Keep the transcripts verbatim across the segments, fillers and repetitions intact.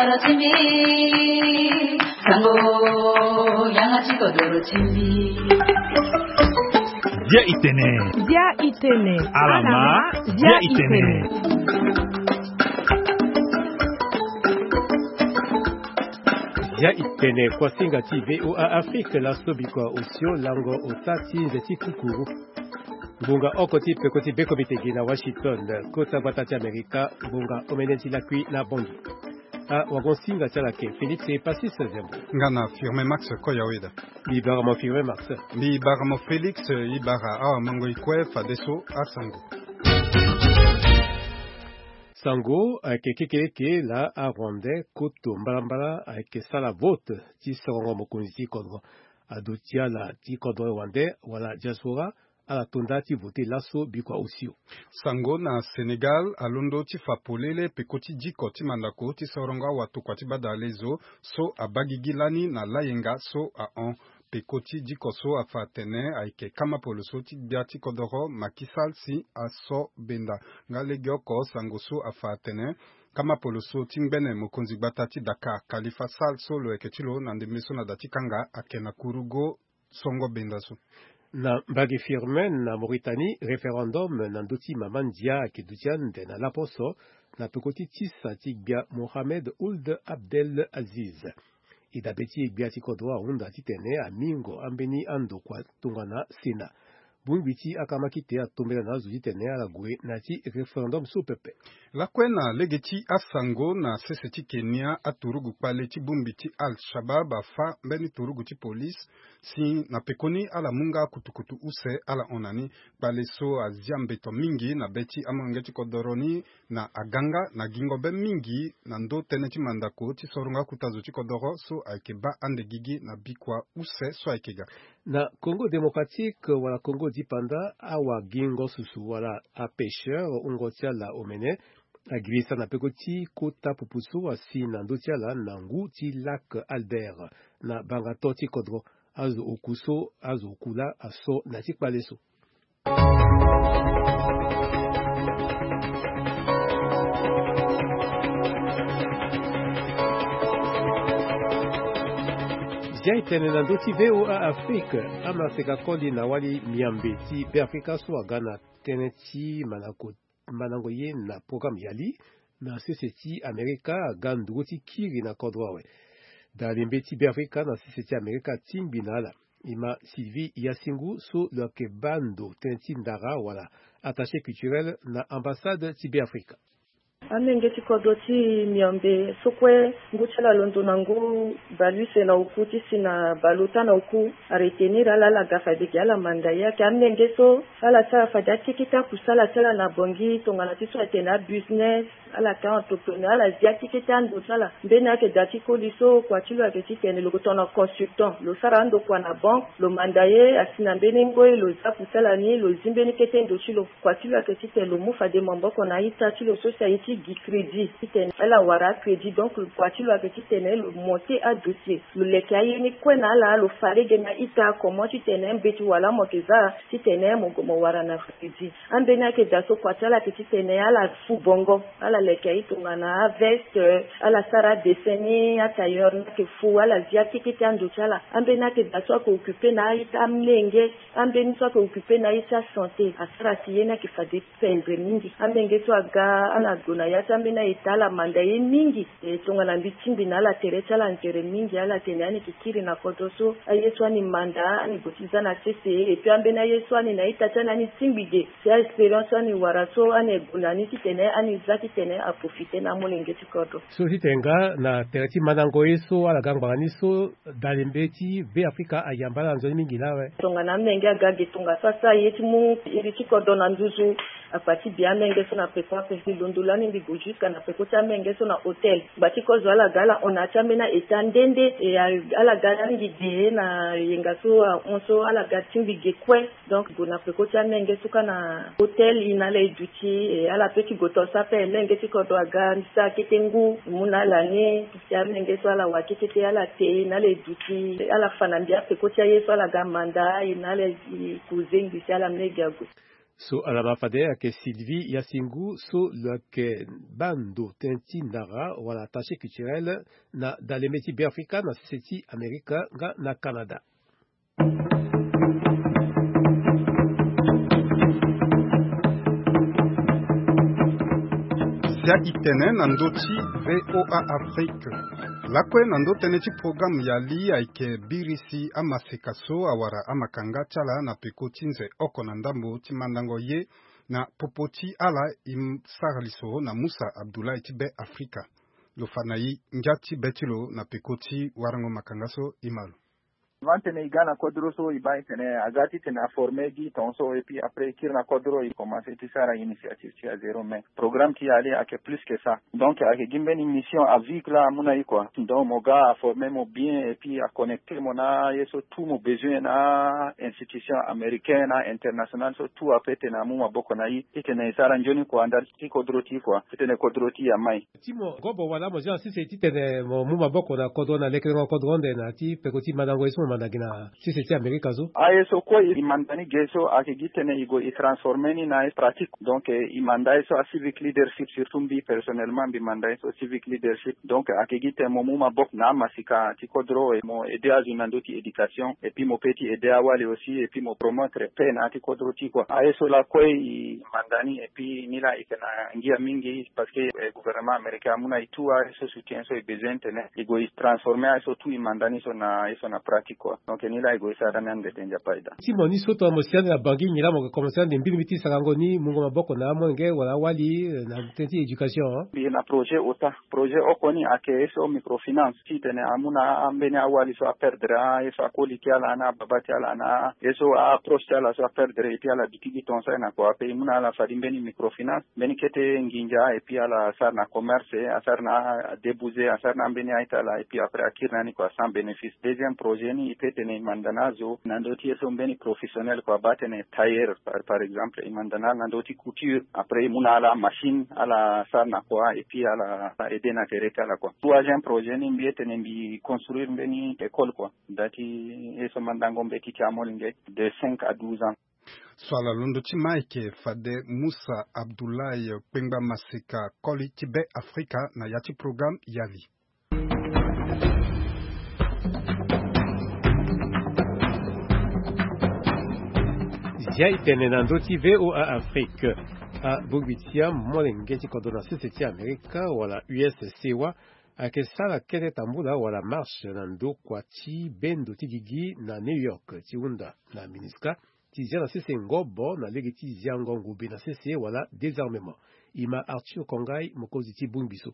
Kodoro chimbi, sango yangachi kodoro chimbi. Dia itene, dia itene, alama, dia itene. Dia itene kwa singa ti V O A Afrique la sobikwa osio lango otati nzeti kukuru. Bunga okoti pekoti beko bitegi na Washington, kota batati Amerika, bunga omeneti la kui na bondi. A wagonsinga chalake, Félix et Passis Zembo. Ngana firme Max Koyaweda. Libara mo firme Max. Libara mo Félix, Ibara a mango ikwe fadeso a Sango. Sango, avec Kekeleke, la a Rwandais, Koto Mbalambala, avec Sala Vote, ti Sango Mokonzi Kodro, Adotia la ti Kodro Rwandais, wala diaspora, à la tonda ti voté lasso bikwa aussi. Sango na Sénégal, alondo ti fapolele pekoti diko ti mandako ti soronga watu kwa ti badalezo, so a bagigilani na layenga so a on. Pekoti diko so a fatene aike kama poloso ti biati kodoro makisal si a so benda. Ngale gyoko sango so a fatene. Kama poloso tingbene mokonzi batati daka kalifa sal solo eketilo nande meso na dati kanga akena kurugo songo benda so. Na bagi firme na Mauritanie référendum na ndoti mamandia ke dutian de na laposo na pekoti tisa ti bia Mohamed Ould Abdel Aziz. Ida beti bia ti kodwa unda ti tene a mingo ambeni ando kwa tungana sena. Bungbiti akamakite a tombela na zuji tene a la gwe na ti référendum so pepe. La kwena legeti a Sango na seseti Kenya a turugu pale ti bumbiti Al-Shabaab a fa mbeni turugu ti police si na pekoni ala munga kutukutu use ala onani pale so a ziambeto mingi na beti amangeti kodoroni na aganga na gingobe mingi na ndo tene ti mandako ti soronga kutazo ti kodoro so aikeba ande gigi na bikwa use so aikega. Na Congo démocratique wala Congo dipanda awa gingo susu wala a pêcheur ungotia la omene a glissa na pekoti kota pupusu asi na ndotia la nangu ti lac Albert na bangato ti kodro azo okuso azo okula aso na ti kpaleso. Dia itene na ndoti V O A Afrique ama seka kondi na wali miambe ti be Afrika so agana tene ti manako manango ye na programme yali na seseti Amerika gandu ti kiri na kodwawe da limbe ti be Afrika na seseti Amerika timbinala ima Sylvie Yasingu so le ke bando tene ti ndara wala attaché culturel na ambassade ti be Afrika. Amenge ti kodo ti miambe sokwe nguchala londo nangu baluse na ukuti sina baluta na uku aretenir ala la gafa de ala mandaya ki amenge so ala sa fada tikita kusala sala na bongi tongana ti so atena business ala ka entrepreneur ala zia tikita ndo sala mbena ke dati ko liso kwa tilo ake ti tene loko tona consultant lo sara ndo kwa na bank lo mandaye asina mbene ngoy lo za kusala ni lo zimbeni kete ndo tilo kwa tilo ake ti tene lo mufa de mambo kona ita tilo so sa iti di crédit titene ala wara crédit donc le voiture avec titene le monter à dossier le lekayi ni kwena ala lo farege na ita comment titene mbeti wala mokeza titene mo mo wara na crédit ambena ke daso kwatala ke titene ala fu bongo ala lekayi tungana veste ala sara deseni atayor na ke fu ala zia tikiti ando chala ambena ke daso ko occuper na ita mlenge ambeni so ko occuper na ita santé asara tiyena ke fade pendre mingi ambenge to aga ala gona ya tambena itala mandaye mingi e tonga na bitimbi na la teresa la njere mingi ala tenani kikiri na kotoso ayeswa ni manda ani gotiza na sese e puis ambena yeswa ni na itatana ni timbige ya experience ni waraso ani gunani titene ani zaki tene a profiter na molenge tikodo so hitenga na tereti manango eso ala gangba ni so dalimbeti ve Afrika ayambala nzoni mingi lawe tonga na menge agage tonga sasa yeti mu iri tikodo na nzuzu apati bia menge so na pepa pesi londolani ndi jusqu'à na pekota menge so na hotel batiko zo ala gala ona chamena etandende e ala gala ndi de na yenga so onso ala gatimbi gekwe donc bona pekota menge so kana hotel inale duty e ala peki goto sa pe menge tiko do aga sa ketengu muna la ne tia menge so ala wakete ala te inale duty ala fanambia pekota yeso ala gamanda inale kuzengi ala mege ago. So alamafade ake Sylvie Yasingu so lake bando tenti nara wala attaché culturel na dalemeti Biafrika na seti Amerika nga na Canada. Zia itene nandoti V O A Afrique. Lakwe nando teneti programu ya li aike birisi ama sekaso awara ama kanga chala na pekoti nze oko na ndambo ti mandango ye na popoti ala im sarliso na Musa Abdullah tibe Afrika. Lofanayi njati betilo na pekoti warango makangaso imalu. Vantene igana kodroso ibai tene agati tene a formé gi tonso et puis après kirna kodro il commencé tout ça la initiative qui a zéro mais programme qui allait à que plus que ça donc à que gimben une mission à vivre là mon aïe quoi donc mon gars a formé mon bien et puis à connecter mon a et sur tout mon besoin na institution américaine internationale sur tout après tene amu maboko na yi tene sara njoni ko andar ti kodroti quoi tene kodroti ya mai timo gobo wala mo ja si c'est tene mo mu maboko na kodona lekrengo kodronde na ti pekoti madango iso mandagina si c'était Amerika zo aye so ko imandani geso akigitene igo i transformer na pratique donc imandai so civic leadership surtout bi personnellement bi mandai so civic leadership donc akigite mo muma bok na masika tikodro e mo aider à une andoti éducation et puis mo petit aider à wale aussi et puis mo promoter pen atikodro ti quoi aye so la ko imandani et puis nila ikena ngia mingi parce que le gouvernement américain muna itua so soutien so besoin tene igo i transformer so tout imandani so na so na pratique donc ni la ego isa dana ndetenja paida simoni soto amosiana na bangi nyila mo commencer de mbili miti sarango ni mungo maboko na monge wala wali na tenti education bi na projet ota projet okoni ake so microfinance titene amuna ambene awali so a perdre eso akoli kiala na babati ala na eso a approche ala so a perdre et puis ala bitigi tonsa na ko ape muna ala fadimbeni microfinance beni kete nginja et puis ala sar na commerce asar na débouser asar na ambene aitala et puis après akirna ni ko sans bénéfice deuxième projet ni ipetene mandanazo nandoti eso mbeni professionnel kwa batene tailleur par, par exemple imandana nandoti couture après muna ala machine ala sarna kwa et puis ala aider na tereka la kwa troisième projet ni mbietene mbi construire mbeni école kwa dati eso mandango mbeki chamolinge de cinq à douze ans. Swala londo ti Mike fade Musa Abdoulaye Pengba Maseka Koli Tibe Afrika na yati program yali. Zia itene nandoti V O A Afrique a Bogbitia molengeti kodona sisi Amerika wala U S C wa ake sala kete tambula wala marche nando kwa ti bendo ti gigi na New York ti unda na Miniska ti zia na sisi ngobo na legi ti zia ngongu be na sisi wala désarmement ima Arthur Kongai mokozi ti bungbiso.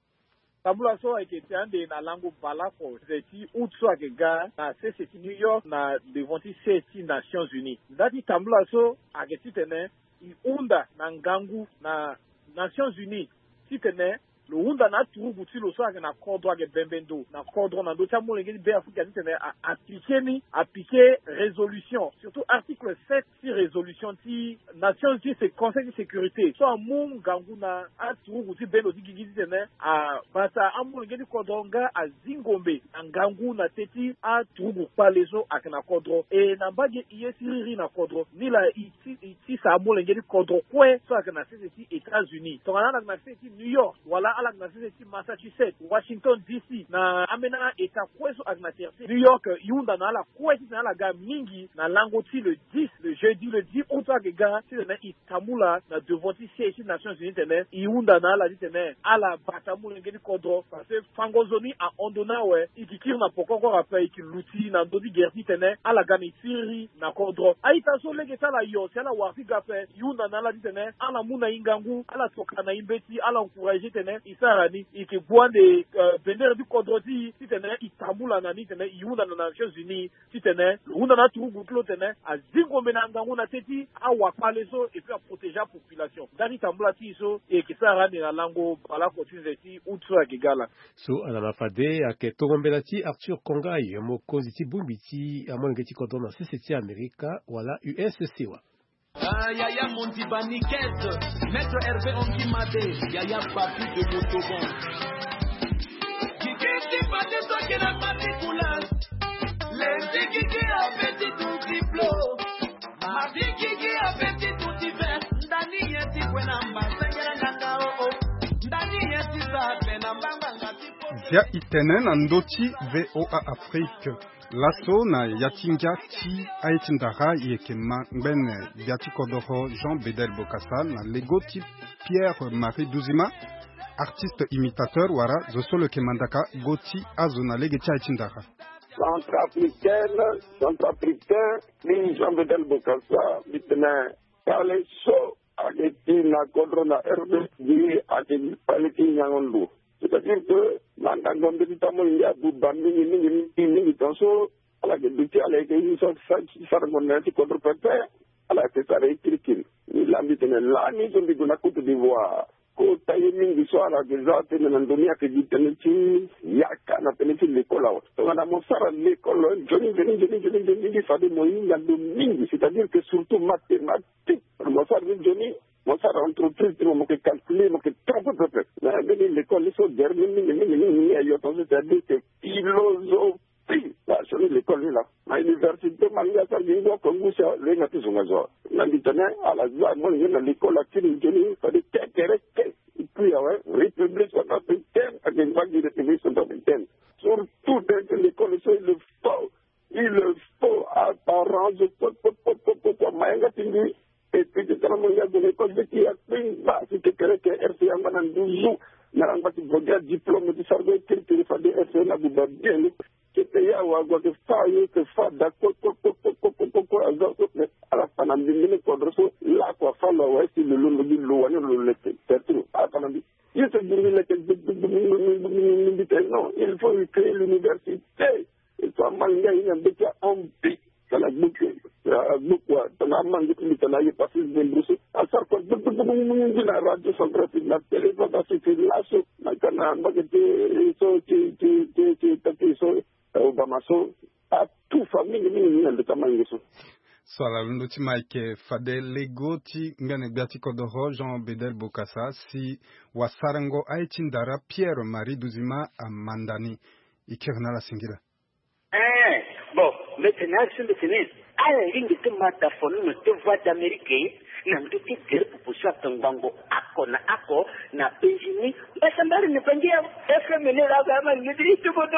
Tabula so eke tiande na lango balafo zeti utso akega na C C T New York na devonti C T Nations Unies. Zati tabula so ake titene i unda na ngangu na Nations Unies titene le unda na turugu ti lo so ake na kodro ake bembendo na kodro na do cha molenge be Afrika titene a appliquer ni appliquer résolution surtout article sept si résolution ti Nations Unies c'est Conseil de sécurité so amu ngangu na a turugu ti bendo ti gigi titene a bata amolenge di kodro nga a zingombe na ngangu na teti a turugu palezo ake na kodro e na mbage iye siriri na kodro ni la iti iti sa amolenge di kodro kwe so ake na sisi États-Unis so na na sisi New York wala ala na sisi Massachusetts Washington D C na amena eta kwe so ake na terce New York yunda na ala kwe si na la ga mingi na lango ti le dix le jeudi le dix août ake ga si na itamula na devant ti C I Nations Unies tene yunda na ala tene ala batamulenge di kodro parce que fangozoni a ondona we ikikir na pokoko rappel ki luti na ndodi gerti tene ala gami siri na kodro aita so lege tala yo sala warti gape yunda na ala tene ala muna ingangu ala toka na imbeti ala encourager tene isarani iki buande bender du kodro ti tene itamula na ni tene yunda na Nations Unies tene yunda na turugu klo tene a zingombe na ngangu na teti awa paleso et puis à protéger la population dani tambula ti so e kisarani na lango bala kotinzeti utso akigala so ala mafade ake togombela ti Arthur Kongai mokozi ti bumbiti amolenge ti kodona sisi ti Amerika wala U S C wa Yaya Monti Baniket, Maître Hervé Onkimade, Yaya Papi de Motogon. Kiki Pate Soke na Patikula, Lendi Kiki a fait tout diplôme, Mardi Kiki a fait tout diplôme. Zia itene na ndoti V O A Afrique. Lasso na yatinga ti aitindara yeke mangben biati kodoro Jean Bedel Bokassa na legoti Pierre-Marie Douzima, artiste imitateur wara zosolo kemandaka goti azona legeti aitindara. Centrafricaine, centrafricain, ni Jean Bedel Bokassa, bitene pale so ageti na kodro na R D di ageti pale ki nyangondo. C'est-à-dire que l'entendement de l'État mondial, vous bandez, vous pensez, à la débuté, à la guérison, ça remonte contre pépé, à la tête à l'écriture. L'ambité est là, nous sommes de la Côte d'Ivoire. Au timing du soir, à des autres, nous avons donné à que du téléphone, yaka, na téléphone l'école. Donc, on a mon sar à l'école, Johnny, Johnny, Johnny, Johnny, Johnny, il fallait moyen, il y a de ming, c'est-à-dire que surtout mathématiques, mon sar de Johnny, mon sar entreprise, mon que calculer, mon que trop peu peu. Mais l'école, ils sont derrière, c'est-à-dire que philosophie, là, sur l'école, là, à l'université, Maria, ça, il y a comme vous, ça, les natifs sont à jour. Maintenant, à la joie, moi, il y a l'école, à Kiri, Johnny, il fallait qu'intéressé. Et puis, ouais, République centrafricaine, à une vague de République centrafricaine. Surtout, dès que l'école, il le faut, il le faut, apparence, Maïga Tingi, et puis, c'est un moyen de l'école, qui a pris, bah, c'était que R C A, Manan Douzou, n'a pas de regard diplôme de cerveau, qui était fait R C A, n'a pas bien, qui était là, ou à gauche de faille, que fa, d'accord, à la fin, on a mis contre là, quoi, fa, là, ouais, c'est le long de l'eau, le lait, c'est tout, à la fin, il se dit, non, il faut créer l'université, et toi, Manga, il y a un béquet en pic, dans la boucle, la boucle, dans la mangue, dans la passé de Bruxelles, à ça, quoi, de la radio centrale, la téléphone, c'est lasso, la canard, magazine, so, qui, qui, qui, qui, qui, so, Obama, so, à tout famille, de Tamango. Swala lundi Mike Fade Legoti ngane gati kodoro Jean Bedel Bokassa si wasarango aitindara Pierre-Marie Douzima à Mandani. Ikirna la singira. Eh, bon, maintenant sur le tennis, à la ligne de mataphone, nous te voix d'Amérique, nous te dire pour ça ton bango ako na ako na pejini, bah ça m'a ne pas dire, est-ce que mener la gamme ne dit tout bon.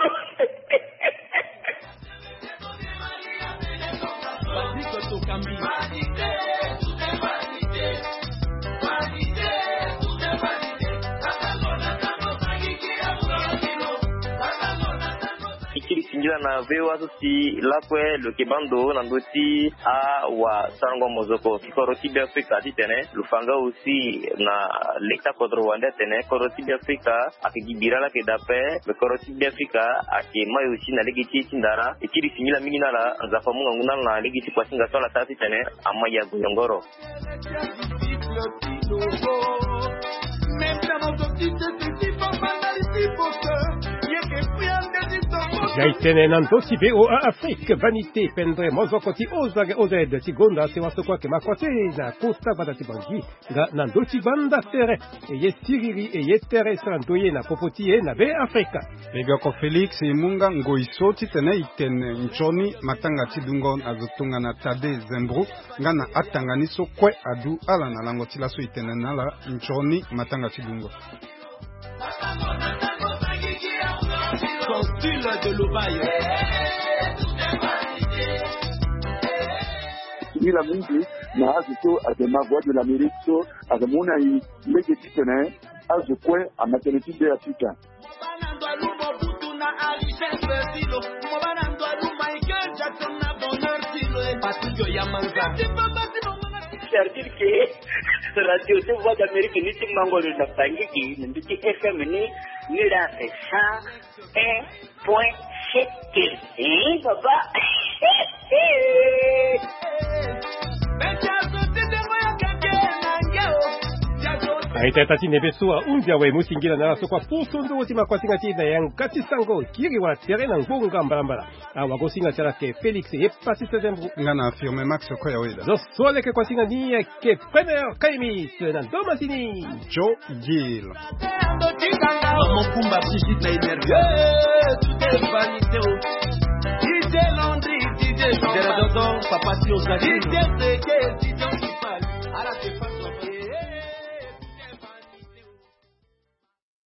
Ikisingira na vewa si lakwe lo kibando na ndoti a wa sango mozoko koroti bi Afrika ditene lufanga aussi na lekta kodro wanda tene koroti bi Afrika akigibira la kedape le koroti bi Afrika akemayo aussi na legiti tindara ikisingira mingina la nzafa munga nguna na legiti kwa singa sola tati tene amaya guyongoro Jaitene nandosi V O A Afrique vanité pendre mozokoti ozage ozed tigonda sewasokwa ke makwate na costa badati bangi ga nandosi banda tere eye siriri eye tere santoye na popotie na ve Afrika Ega ko Felix imunga ngoisoti tene itene nchoni matanga tidungo azotunga na Tade Zembru ngana atanganiso kwe adu ala na lango tilaso itene nala nchoni matanga tidungo son style de l'Obaye. La musique, na azuto adema voix de l'Amérique, so ademona i leke titene azukwe a maternité de Africa. C'est-à-dire que radio de voix d'Amérique ni ti mangolo na pangiki ni ti F M ni ni la ça un point sept. Eh papa. Aita tati nebeso a undia we musingira na sokwa pusondo otima kwa singa tina yang kati sango kiri wa terena ngonga mbalambala awa go singa chala ke Felix e pasi tezembu ngana affirme Max ko ya weda zo sole ke kwa singa ni ke premier kaimi na doma sini Joe Gill Maman Kumba Brigitte na énergie tout est vanité D J Landry D J Jean Papa Tio Zaki D J Seke D J Kipali ala